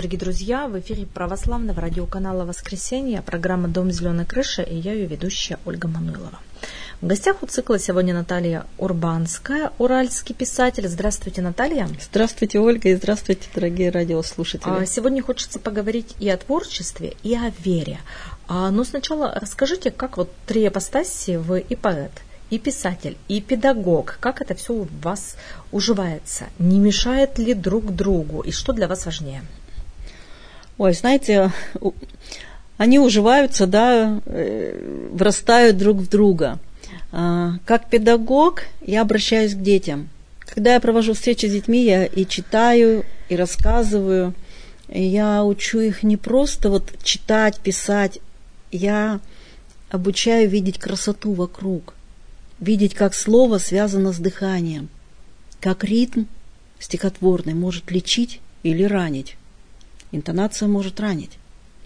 дорогие друзья! В эфире православного радиоканала «Воскресенье», программа «Дом зеленой крыши» и я, ее ведущая Ольга Мануилова. В гостях у цикла сегодня Наталья Урбанская, уральский писатель. Здравствуйте, Наталья. Здравствуйте, Ольга, и здравствуйте, дорогие радиослушатели. Сегодня хочется поговорить и о творчестве, и о вере. Но сначала расскажите, как вот три ипостаси: вы и поэт, и писатель, и педагог. Как это все у вас уживается? Не мешает ли друг другу? И что для вас важнее? Ой, знаете, они уживаются, да, врастают друг в друга. Как педагог я обращаюсь к детям. Когда я провожу встречи с детьми, я и читаю, и рассказываю. И я учу их не просто вот читать, писать. Я обучаю видеть красоту вокруг. Видеть, как слово связано с дыханием, как ритм стихотворный может лечить или ранить. Интонация может ранить.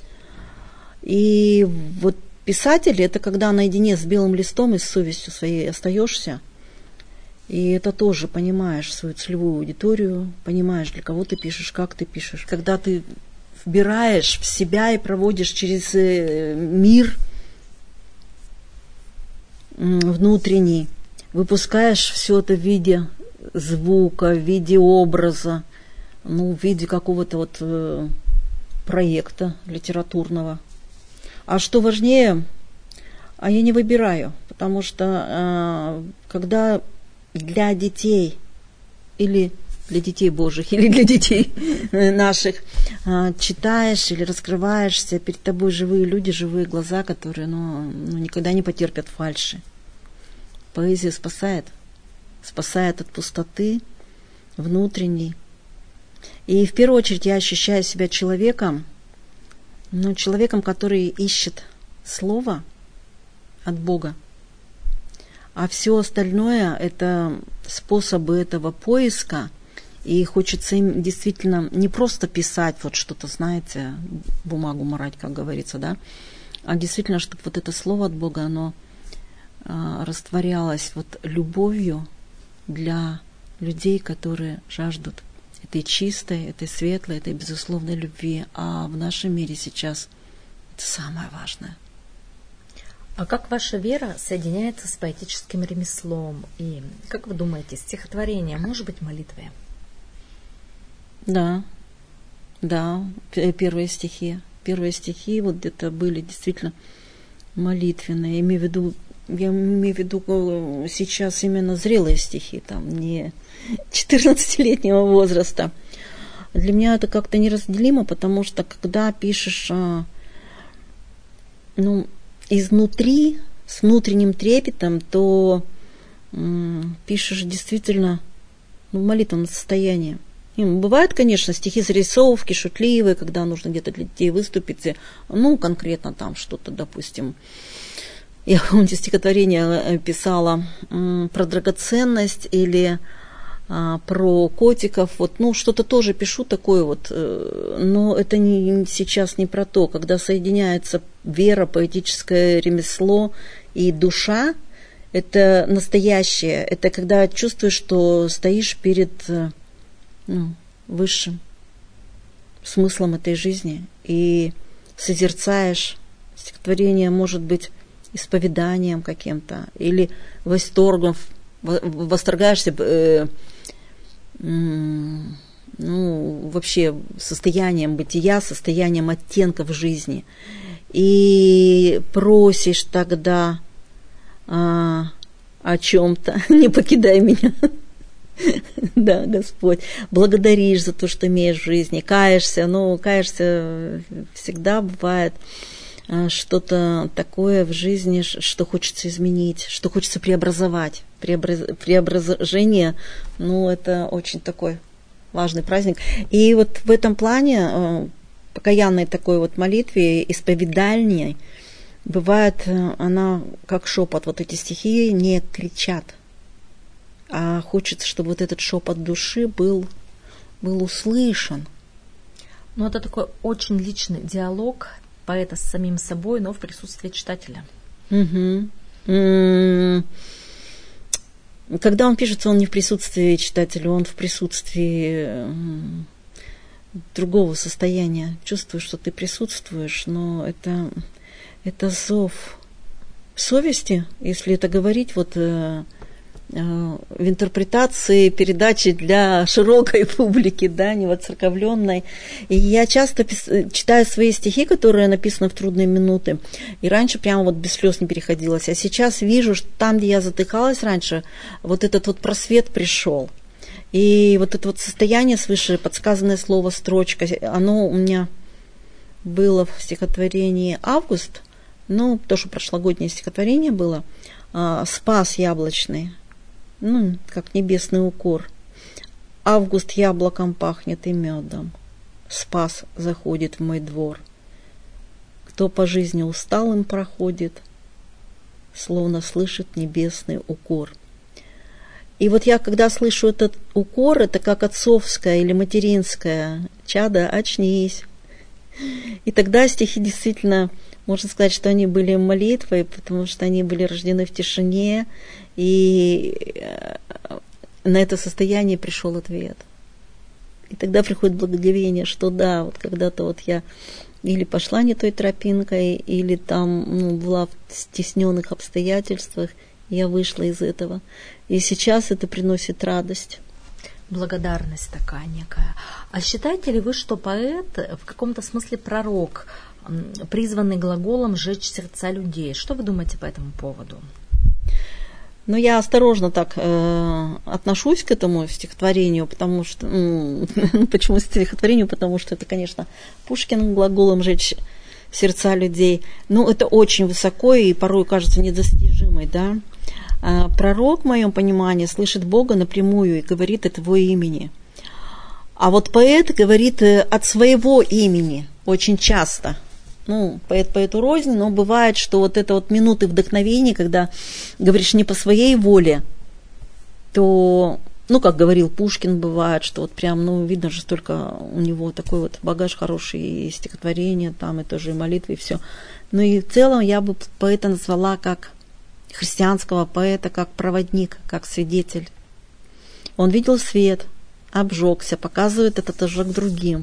И вот писатель — это когда наедине с белым листом и с совестью своей остаешься, и это тоже понимаешь свою целевую аудиторию, понимаешь, для кого ты пишешь, как ты пишешь. Когда ты вбираешь в себя и проводишь через мир внутренний, выпускаешь все это в виде звука, в виде образа, в виде какого-то вот проекта литературного. А что важнее, я не выбираю, потому что когда для детей или для детей Божьих, или для детей наших читаешь или раскрываешься, перед тобой живые люди, живые глаза, которые никогда не потерпят фальши. Поэзия спасает от пустоты внутренней. И в первую очередь я ощущаю себя человеком, человеком, который ищет слово от Бога. А все остальное – это способы этого поиска. И хочется им действительно не просто писать вот что-то, знаете, бумагу марать, как говорится, да, а действительно, чтобы вот это слово от Бога, оно растворялось вот любовью для людей, которые жаждут этой чистой, этой светлой, этой безусловной любви. А в нашем мире сейчас это самое важное. А как ваша вера соединяется с поэтическим ремеслом? И как вы думаете, стихотворение может быть молитвой? Да, первые стихи вот где-то были действительно молитвенные. Я имею в виду сейчас именно зрелые стихи, там не 14-летнего возраста. Для меня это как-то неразделимо, потому что когда пишешь изнутри, с внутренним трепетом, то пишешь действительно в молитвенном состоянии. И бывают, конечно, стихи зарисовки, шутливые, когда нужно где-то для детей выступить, конкретно там что-то, допустим. Я, помните, стихотворение писала про драгоценность или про котиков, что-то тоже пишу такое вот, но это сейчас не про то, когда соединяется вера, поэтическое ремесло и душа, это настоящее, это когда чувствуешь, что стоишь перед высшим смыслом этой жизни и созерцаешь стихотворение, может быть, исповеданием каким-то или восторгаешься вообще состоянием бытия, состоянием оттенков жизни. И просишь тогда о чем-то, не покидай меня. Да, Господь, благодаришь за то, что имеешь в жизни, каешься, каешься всегда бывает что-то такое в жизни, что хочется изменить, что хочется преобразовать. Преображение, это очень такой важный праздник. И вот в этом плане покаянной такой вот молитве, исповедальней, бывает она как шепот. Вот эти стихи не кричат, а хочется, чтобы вот этот шепот души был услышан. Это такой очень личный диалог поэта с самим собой, но в присутствии читателя. Угу. Когда он пишется, он не в присутствии читателя, он в присутствии другого состояния. Чувствуешь, что ты присутствуешь, но это зов совести, если это говорить вот в интерпретации передачи для широкой публики, да, не воцерковленной. И я часто читаю свои стихи, которые написаны в трудные минуты, и раньше прямо вот без слез не переходилось, а сейчас вижу, что там, где я затыхалась раньше, вот этот вот просвет пришел. И вот это вот состояние свыше, подсказанное слово, строчка, оно у меня было в стихотворении «Август», ну, то, что прошлогоднее стихотворение было, «Спас яблочный», ну, как небесный укор. Август яблоком пахнет и медом. Спас заходит в мой двор. Кто по жизни усталым проходит, словно слышит небесный укор. И вот я, когда слышу этот укор, это как отцовское или материнское: «Чадо, очнись». И тогда стихи действительно, можно сказать, что они были молитвой, потому что они были рождены в тишине, и на это состояние пришел ответ. И тогда приходит благоговение, что да, вот когда-то вот я или пошла не той тропинкой, или там была в стесненных обстоятельствах, я вышла из этого. И сейчас это приносит радость. Благодарность такая некая. А считаете ли вы, что поэт в каком-то смысле пророк, призванный глаголом «жечь сердца людей»? Что вы думаете по этому поводу? Ну, я осторожно так отношусь к этому стихотворению, потому что... почему стихотворению? Потому что это, конечно, Пушкин глаголом «жечь сердца людей». Ну, это очень высоко и порой кажется недостижимой, да? Пророк, в моем понимании, слышит Бога напрямую и говорит от его имени. А вот поэт говорит от своего имени очень часто. Ну, поэт поэту рознь, но бывает, что вот это вот минуты вдохновения, когда говоришь не по своей воле, то, ну, как говорил Пушкин, бывает, что вот прям, ну, видно же, столько у него такой вот багаж хороший, и стихотворения, там, и тоже и молитвы, и все. Ну, и в целом я бы поэта назвала как христианского поэта, как проводник, как свидетель. Он видел свет, обжегся, показывает этот ожог другим.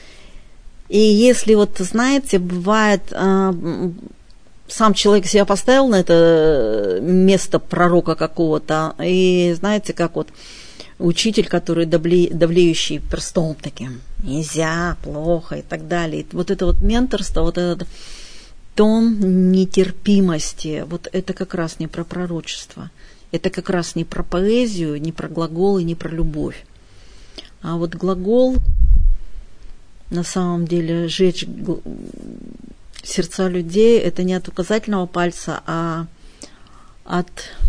И если вот, знаете, бывает, сам человек себя поставил на это место пророка какого-то, и знаете, как вот учитель, который давлеющий перстом таким, нельзя, плохо и так далее. Вот это вот менторство, вот этот тон нетерпимости, вот это как раз не про пророчество, это как раз не про поэзию, не про глаголы, не про любовь. А вот глагол, на самом деле, жечь сердца людей, это не от указательного пальца, а от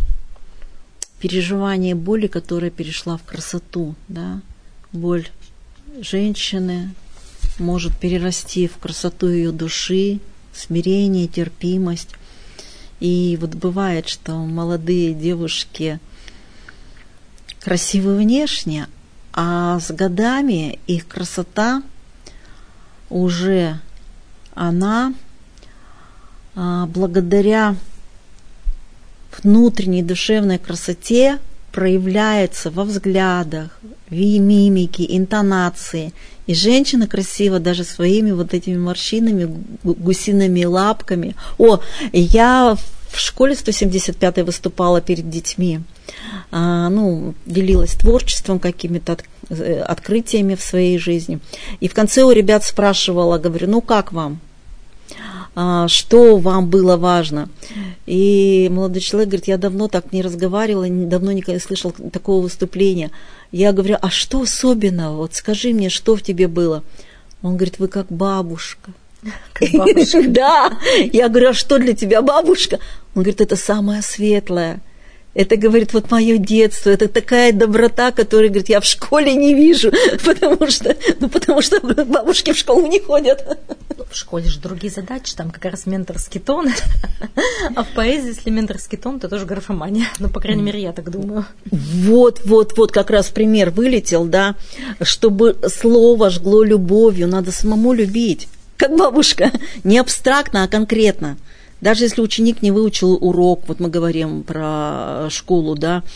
переживания боли, которая перешла в красоту, да? Боль женщины может перерасти в красоту ее души, смирение, терпимость. И вот бывает, что молодые девушки красивы внешне, а с годами их красота уже она благодаря внутренней душевной красоте проявляется во взглядах, в мимике, интонации. И женщина красива даже своими вот этими морщинами, гусиными лапками. Я в школе 175-й выступала перед детьми. Делилась творчеством, какими-то открытиями в своей жизни. И в конце у ребят спрашивала, говорю, ну как вам? Что вам было важно? И молодой человек говорит, я давно так не разговаривала, давно никогда не слышал такого выступления. Я говорю, а что особенного? Вот скажи мне, что в тебе было? Он говорит, вы как бабушка. Как бабушка? Да. Я говорю, а что для тебя бабушка? Он говорит, это самое светлое. Это, говорит, вот мое детство, это такая доброта, которую, говорит, я в школе не вижу, потому что бабушки в школу не ходят. В школе же другие задачи, там как раз менторский тон, а в поэзии, если менторский тон, то тоже графомания, по крайней мере, я так думаю. Вот, как раз пример вылетел, да, чтобы слово жгло любовью, надо самому любить, как бабушка, не абстрактно, а конкретно. Даже если ученик не выучил урок, вот мы говорим про школу, да,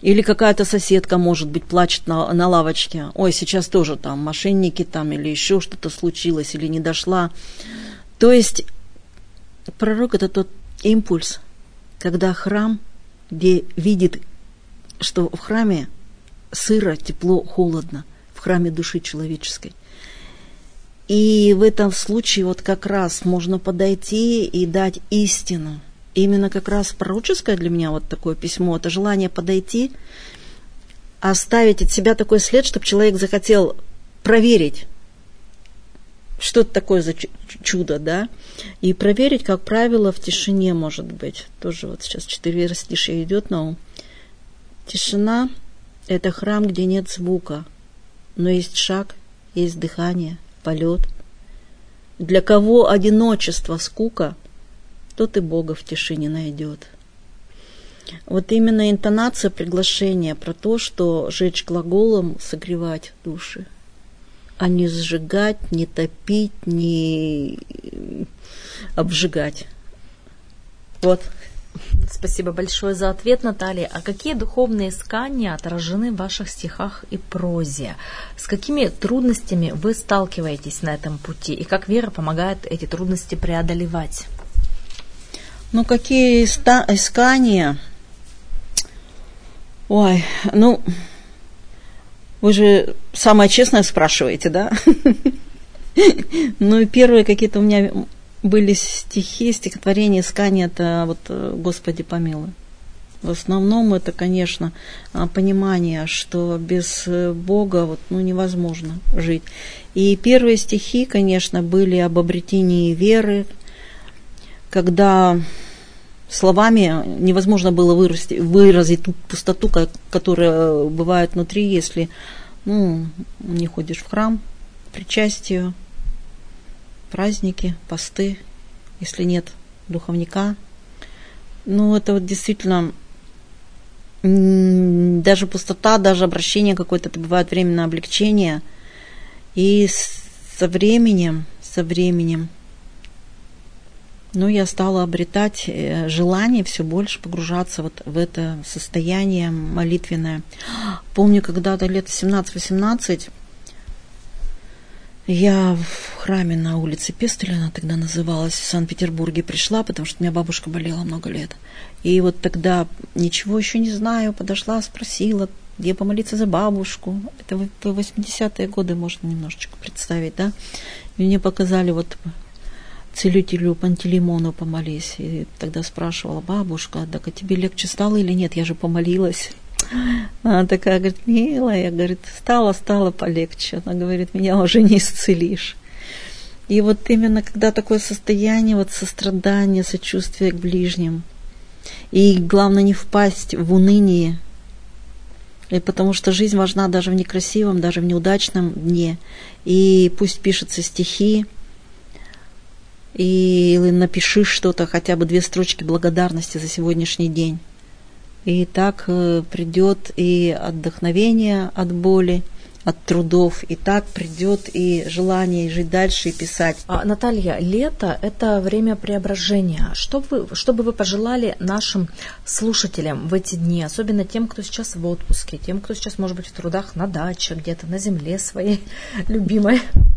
Или какая-то соседка, может быть, плачет на лавочке. Ой, сейчас тоже там мошенники там, или еще что-то случилось, или не дошла. То есть пророк – это тот импульс, когда храм, где видит, что в храме сыро, тепло, холодно, в храме души человеческой. И в этом случае вот как раз можно подойти и дать истину. Именно как раз пророческое для меня вот такое письмо – это желание подойти, оставить от себя такой след, чтобы человек захотел проверить, что это такое за чудо, да? И проверить, как правило, в тишине, может быть. Тоже вот сейчас 4 стиха идет на ум. Тишина – это храм, где нет звука, но есть шаг, есть дыхание, полет. Для кого одиночество, скука, тот и Бога в тишине найдет. Вот именно интонация приглашения про то, что жечь глаголом, согревать души, а не сжигать, не топить, не обжигать. Вот. Спасибо большое за ответ, Наталья. А какие духовные искания отражены в ваших стихах и прозе? С какими трудностями вы сталкиваетесь на этом пути? И как вера помогает эти трудности преодолевать? Ну, какие искания? Ой, ну, вы же самое честное спрашиваете, да? Ну, и первые какие-то у меня были стихи, стихотворения, искания, это вот «Господи, помилуй». В основном это, конечно, понимание, что без Бога вот, ну, невозможно жить. И первые стихи, конечно, были об обретении веры, когда словами невозможно было выразить ту пустоту, которая бывает внутри, если не ходишь в храм, причастию, праздники, посты, если нет духовника. Ну, это вот действительно даже пустота, даже обращение какое-то, это бывает временное облегчение. И со временем, я стала обретать желание все больше погружаться вот в это состояние молитвенное. Помню, когда-то лет 17-18 я в храме на улице Пестеля, тогда называлась, в Санкт-Петербурге пришла, потому что у меня бабушка болела много лет. И вот тогда ничего еще не знаю, подошла, спросила, где помолиться за бабушку. Это в 80-е годы можно немножечко представить, да? И мне показали вот целителю Пантелеймону помолись. И тогда спрашивала бабушка, так а тебе легче стало или нет? Я же помолилась. Она такая, говорит, милая, говорит, стало полегче. Она говорит, меня уже не исцелишь. И вот именно когда такое состояние вот сострадания, сочувствия к ближним, и главное не впасть в уныние, и потому что жизнь важна даже в некрасивом, даже в неудачном дне. И пусть пишутся стихи, и напиши что-то, хотя бы 2 строчки благодарности за сегодняшний день. И так придет и отдохновение от боли, от трудов, и так придет и желание жить дальше и писать. Наталья, лето – это время преображения. Что бы вы пожелали нашим слушателям в эти дни, особенно тем, кто сейчас в отпуске, тем, кто сейчас, может быть, в трудах на даче, где-то на земле своей любимой?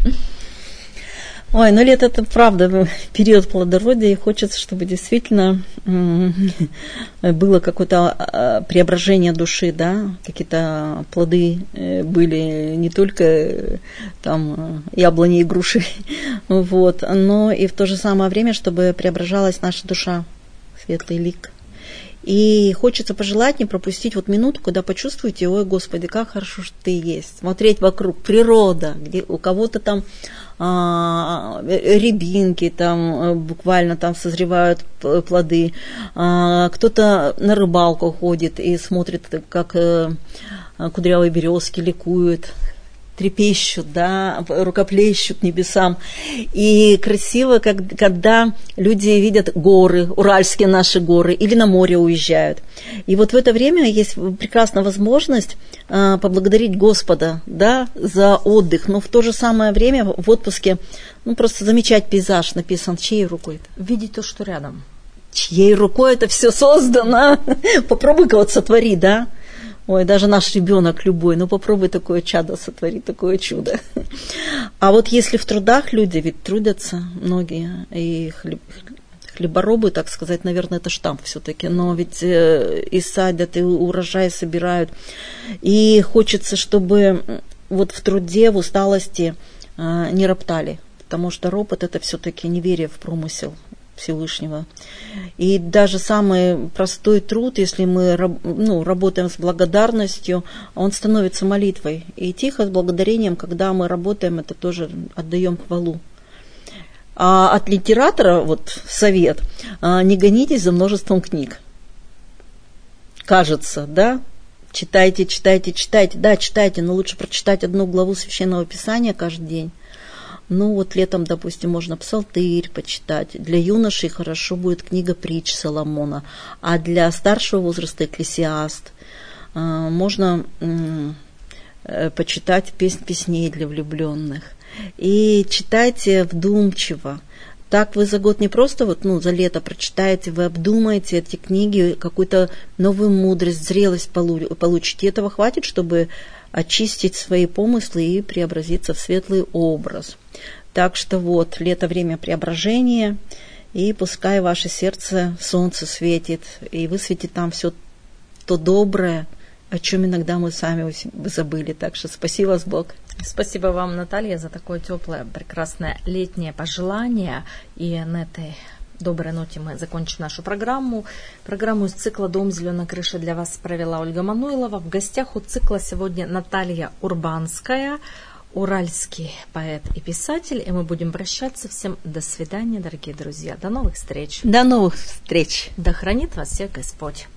Ой, лето – это правда период плодородия, и хочется, чтобы действительно было какое-то преображение души, да, какие-то плоды были не только там яблони и груши, вот, но и в то же самое время, чтобы преображалась наша душа, светлый лик. И хочется пожелать не пропустить вот минуту, когда почувствуете, ой, Господи, как хорошо, что Ты есть. Смотреть вокруг, природа, где у кого-то там рябинки, там буквально там созревают плоды, кто-то на рыбалку ходит и смотрит, как кудрявые березки ликуют, трепещут, да, рукоплещут небесам. И красиво, когда люди видят горы, уральские наши горы, или на море уезжают. И вот в это время есть прекрасная возможность поблагодарить Господа, да, за отдых, но в то же самое время в отпуске просто замечать пейзаж, написан чьей рукой это? Видеть то, что рядом. Чьей рукой это все создано? Попробуй-ка вот сотвори, да? Ой, даже наш ребенок любой, ну попробуй такое чадо сотворить, такое чудо. А вот если в трудах люди ведь трудятся многие, и хлеборобы, так сказать, наверное, это штамп все-таки, но ведь и садят, и урожай собирают. И хочется, чтобы вот в труде, в усталости не роптали, потому что ропот – это все-таки неверие в промысел Всевышнего. И даже самый простой труд, если мы работаем с благодарностью, он становится молитвой. И тихо, с благодарением, когда мы работаем, это тоже отдаем хвалу. А от литератора, вот совет, не гонитесь за множеством книг. Кажется, да? Читайте. Да, читайте, но лучше прочитать одну главу Священного Писания каждый день. Ну, вот летом, допустим, можно Псалтырь почитать. Для юношей хорошо будет книга притч Соломона. А для старшего возраста Экклесиаст. Можно почитать песнь песней для влюбленных. И читайте вдумчиво. Так вы за год не просто за лето прочитаете, вы обдумаете эти книги, какую-то новую мудрость, зрелость получите. И этого хватит, чтобы очистить свои помыслы и преобразиться в светлый образ. Так что вот, лето – время преображения, и пускай ваше сердце солнце светит, и высветит там все то доброе, о чем иногда мы сами забыли. Так что спасибо вас, Бог. Спасибо вам, Наталья, за такое теплое, прекрасное летнее пожелание. И на этой доброй ноте мы закончим нашу программу. Программу из цикла «Дом зеленой крыши» для вас провела Ольга Мануилова. В гостях у цикла сегодня Наталья Урбанская, уральский поэт и писатель. И мы будем прощаться. Всем до свидания, дорогие друзья. До новых встреч. До новых встреч. Да хранит вас всех Господь.